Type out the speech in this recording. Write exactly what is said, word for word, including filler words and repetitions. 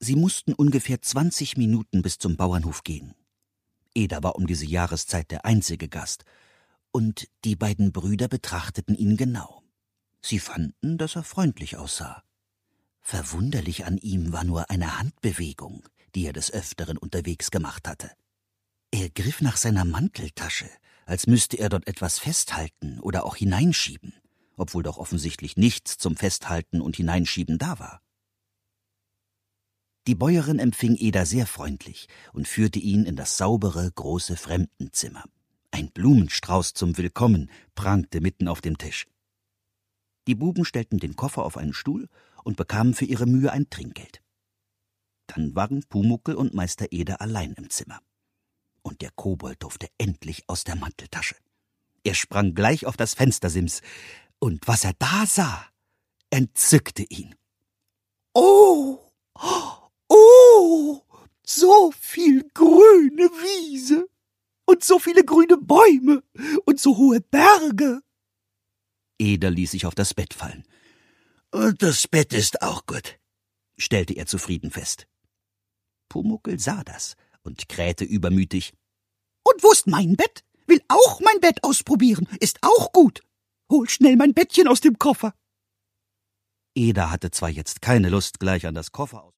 Sie mussten ungefähr zwanzig Minuten bis zum Bauernhof gehen. Eder war um diese Jahreszeit der einzige Gast, und die beiden Brüder betrachteten ihn genau. Sie fanden, dass er freundlich aussah. Verwunderlich an ihm war nur eine Handbewegung, die er des Öfteren unterwegs gemacht hatte. Er griff nach seiner Manteltasche, als müsste er dort etwas festhalten oder auch hineinschieben, obwohl doch offensichtlich nichts zum Festhalten und Hineinschieben da war. Die Bäuerin empfing Eder sehr freundlich und führte ihn in das saubere, große Fremdenzimmer. Ein Blumenstrauß zum Willkommen prangte mitten auf dem Tisch. Die Buben stellten den Koffer auf einen Stuhl und bekamen für ihre Mühe ein Trinkgeld. Dann waren Pumuckl und Meister Eder allein im Zimmer. Und der Kobold durfte endlich aus der Manteltasche. Er sprang gleich auf das Fenstersims, und was er da sah, entzückte ihn. »Oh, oh, so viel grüne Wiese und so viele grüne Bäume und so hohe Berge!« Eder ließ sich auf das Bett fallen. »Und das Bett ist auch gut«, stellte er zufrieden fest. Pumuckl sah das und krähte übermütig. »Und wo ist mein Bett? Will auch mein Bett ausprobieren. Ist auch gut. Hol schnell mein Bettchen aus dem Koffer.« Eder hatte zwar jetzt keine Lust, gleich an das Koffer aus